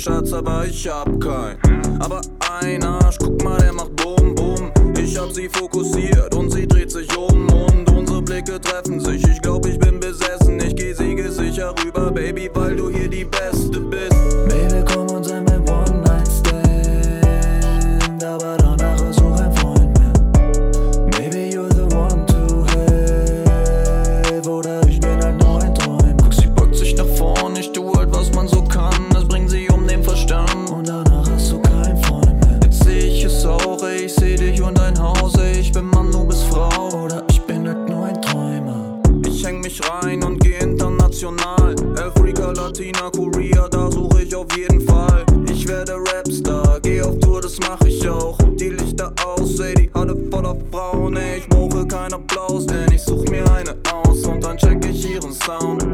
Schatz, aber ich hab keinen. Aber ein Arsch, guck mal, der macht Bum Bum. Ich hab sie fokussiert und sie dreht sich um und unsere Blicke treffen sich. Ich glaub, ich bin besessen, ich geh siegessicher rüber, Baby, weil du hier die Beste bist. Baby, komm und sei mein One-Night-Stand, aber danach ist auch ein Freund mehr. Baby, you're the one to have, oder ich bin halt nur ein Träumer. Guck, sie beugt sich nach vorn, ich tu halt, was man so kann. Das bringt sie um den Verstand Und danach hast du keinen Freund mehr. Jetzt seh ich es auch, ey, ich seh dich und dein Haus, ey, ich bin Mann, du bist Frau. Oder ich bin halt nur ein Träumer. Ich häng mich rein und geh international. Afrika, Latina, Korea, da such ich auf jeden Fall. Ich werde Rapstar, geh auf Tour, das mach ich auch. Die Lichter aus, ey, die Halle voller Frauen, ey, ich brauche keinen Applaus, denn ich such mir eine aus und dann check ich ihren Sound.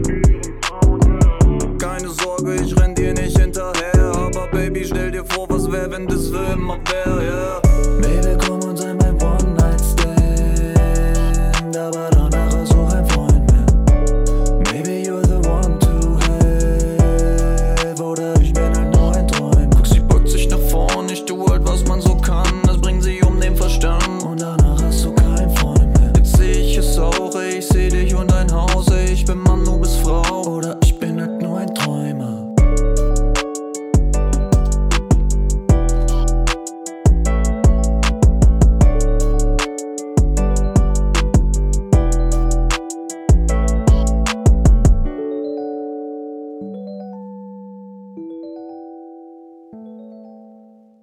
Keine Sorge, ich renn dir nicht hinterher, aber Baby, stell dir vor, was wär, wenn das für immer wär, yeah.